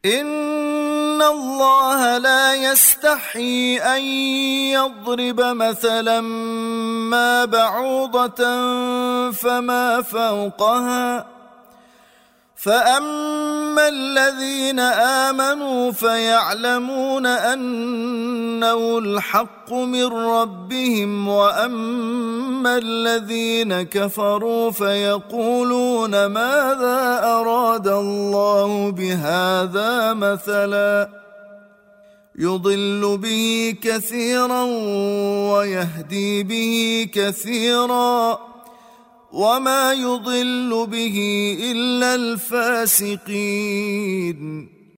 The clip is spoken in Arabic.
إن الله لا يستحيي أن يضرب مثلا ما بعوضة فما فوقها، فأما الذين آمنوا فيعلمون أنه الحق من ربهم، وأما الذين كفروا فيقولون ماذا أراد الله بهذا مثلا، يضل به كثيرا ويهدي به كثيرا، وما يضل به إلا الفاسقين.